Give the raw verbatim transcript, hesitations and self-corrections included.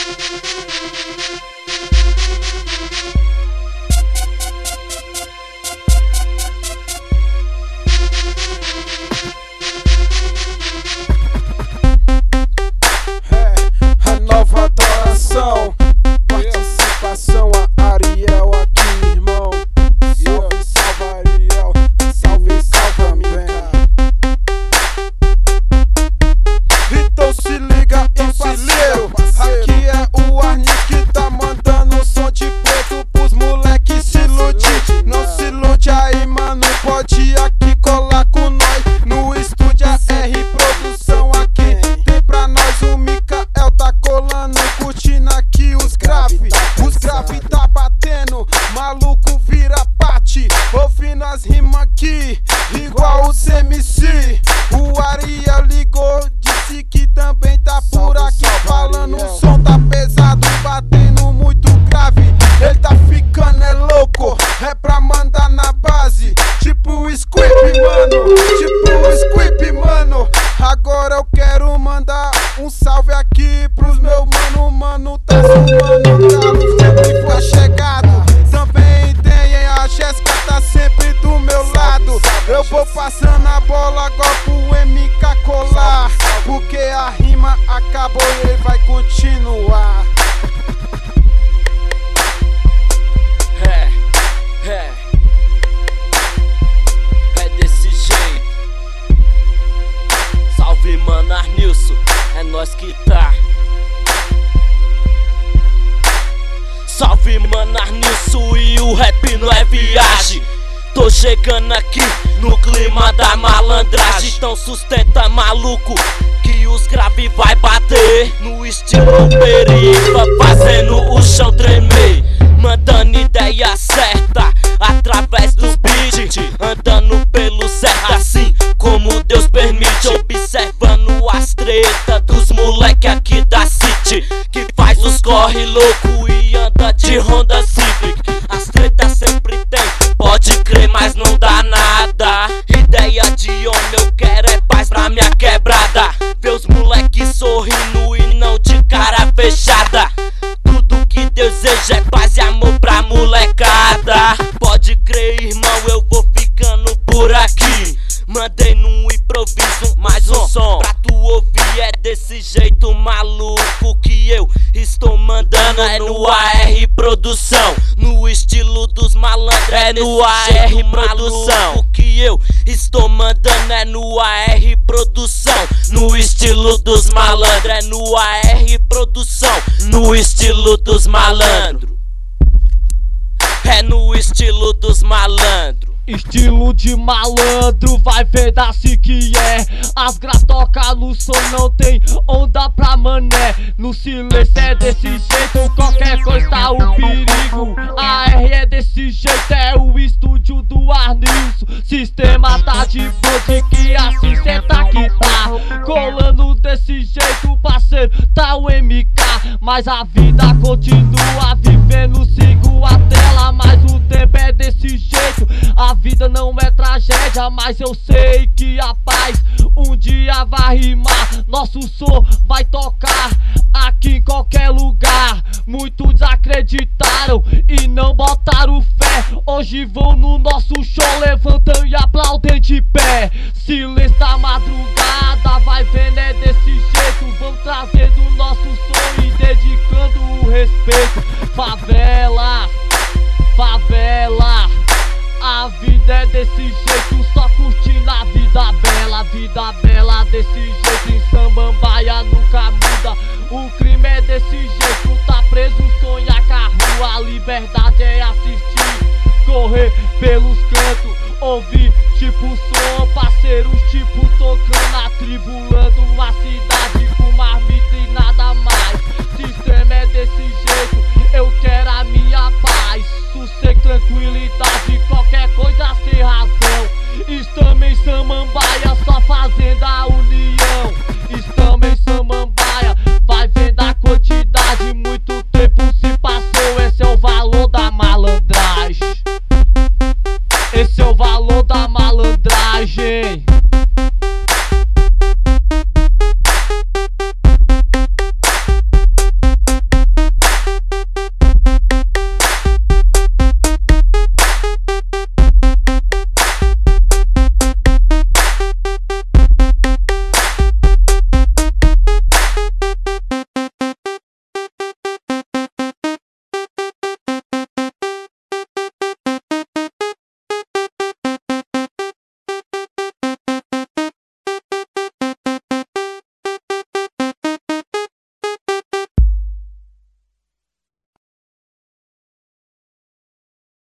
Participação a Ariel aqui, irmão. Salve, salve Ariel. Salve, salve Mica. Então se liga, então parceiro. Aqui é o Arni que tá mandando som de preto pros moleques se iludir. Não se ilude aí, mano. Pode aqui colar com nós. No estúdio a R Produção aqui. Tem pra nós o Micael tá colando, curtindo aqui os grave. Os grave tá batendo, maluco vira parte. Ouvindo as rimas aqui, igual os M C. O Ariel ligou, disse que também tá por aqui. Falando o som tá pesado, batendo muito grave. Ele tá ficando é louco, é pra mandar na base. Tipo o Squip, mano, tipo o Squip, mano. Agora eu quero mandar um salve aqui pros meus mano, mano, tá sumando, Carlos sempre foi chegado. Também tem a Jéssica, tá sempre do meu lado. Eu vou passando a bola agora pro M K colar, porque a rima acabou e ele vai continuar. É, é, é desse jeito. Salve, mano, Arnilson, é nós que tá. Salve, mano, Arnilson, e o rap não é viagem. Tô chegando aqui no clima da malandragem. Então sustenta, maluco, que os grave vai bater. No estilo perifa, fazendo o chão tremer. Mandando ideia certa, através dos beats. Andando pelo certo, assim como Deus permite. Observando as tretas dos moleque aqui da city, que faz os corre louco e anda de Honda Civic. As tretas sempre tem, pode crer, mas não dá nada. Ideia de homem, eu quero é paz pra minha quebrada. Ver os moleque sorrindo e não de cara fechada. Tudo que deseja é paz e amor pra molecada. Pode crer, irmão, eu vou ficando por aqui. Mandei num improviso mais um som pra tu ouvir. É desse jeito maluco que eu estou mandando. É no A R Produção, no estilo dos malandros. É no A R Produção que eu estou mandando. É no A R Produção, no estilo dos malandros. É no A R Produção, no estilo dos malandros. É no estilo dos malandros. Estilo de malandro, vai ver da si que é. As gras toca no som, não tem onda pra mané. No silêncio é desse jeito, qualquer coisa tá o perigo. A R é desse jeito, é o estúdio do Arnilson. Sistema tá de boa, que assim cê tá que tá. Colando desse jeito, parceiro, tá o M K. Mas a vida continua vivendo, sigo a tela. Mas o tempo é desse jeito, a vida não é tragédia, mas eu sei que a paz um dia vai rimar. Nosso som vai tocar aqui em qualquer lugar. Muitos acreditaram e não botaram fé. Hoje vão no nosso show, levantam e aplaudem de pé. Silêncio da madrugada, vai vendo é desse jeito. Vamos trazendo o nosso som e dedicando o respeito. Favela, favela, a vida é desse jeito, só curtindo a vida bela. Vida bela desse jeito, em Samambaia nunca muda. O crime é desse jeito, tá preso, sonha com a rua. A liberdade é assistir, correr pelos cantos, ouvir tipo som, parceiros tipo tocando a tribo